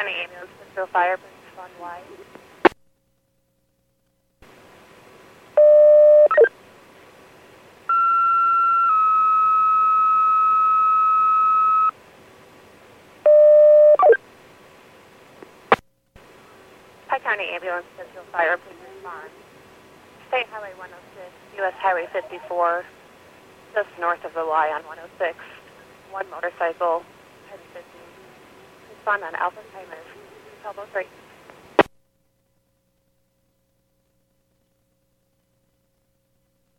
County Ambulance, Pittsfield Fire, please respond wide. Pike County Ambulance, Pittsfield Fire, please respond. State Highway 106, U.S. Highway 54, just north of the Y on 106. One motorcycle, heading 50. Respond on Alpha Timers. 1203.